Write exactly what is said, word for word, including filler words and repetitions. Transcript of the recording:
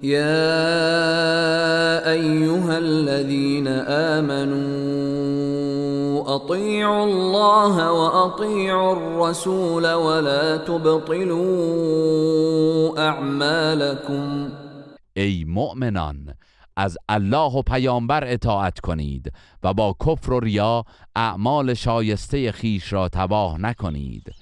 يا أيها الذين آمنوا أطيعوا الله وأطيعوا الرسول ولا تبطلوا أعمالكم. ای مؤمنان، از الله و پیامبر اطاعت کنید و با کفر و ریا اعمال شایسته خیش را تباه نکنید.